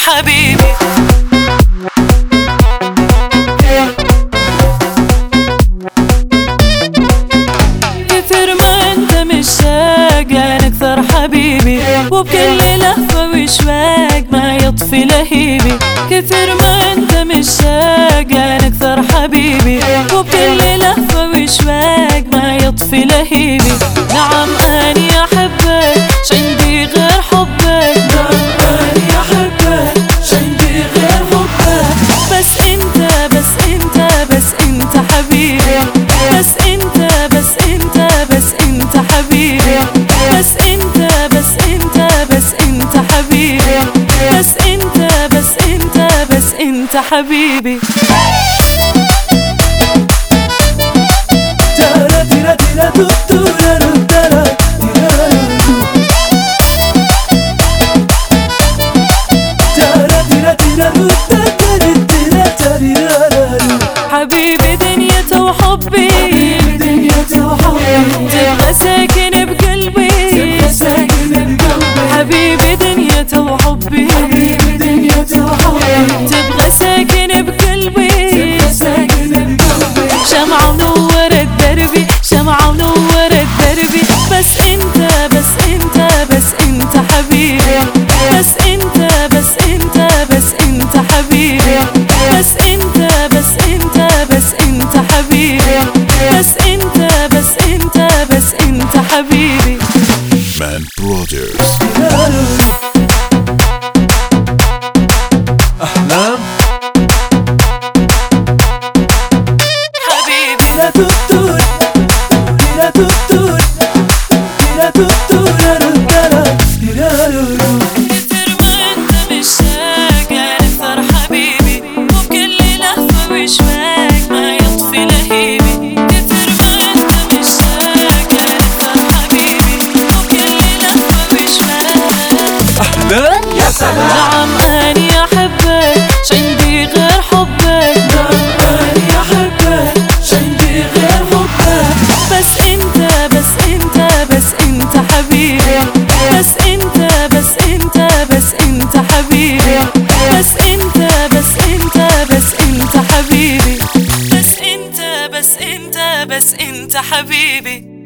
حبيبي. كتر ما انت مشتاق انا اكثر حبيبي، وبكل لهفة وشواق ما يطفي لهيبي. كتر ما انت مشتاق انا اكثر حبيبي، وبكل لهفة وشواق ما يطفي لهيبي. نعم اني احبك شعندي غير حبك، نعم اني احبك شعندي غير حبك. بس انت بس انت بس انت حبيبي، بس انت بس انت بس انت حبيبي. بس انت بس انت بس انت حبيبي، بس انت بس انت بس انت حبيبي. حبيبي دنيته وحبي، تبغى ساكن بقلبي. حبيبي دنيته وحبي، تبغى ساكن بقلبي. شمعة ونورت دربي، شمعة ونورت دربي. بس انت بس انت بس انت حبيبي، بس انت بس انت بس انت حبيبي. بس انت بس انت بس انت حبيبي، بس انت بس انت بس انت حبيبي. Man Brothers. أحلام حبيبي لا تطور لا تطور لا تطور كتر ما انت مشتاق انا اكثر حبيبي، وبكل لهفة وشواق ما يطفي لهيبي. كتر ما انت مشتاق انا اكثر حبيبي، وبكل لهفة وشواق. أحلام يا سلام. نعم اني احبك شعندي غير حبك، نعم أني أحبك شعندي غير حبك. بس انت بس انت بس انت حبيبي، بس انت بس انت بس انت حبيبي. بس انت بس انت بس انت حبيبي، بس انت بس انت بس انت حبيبي.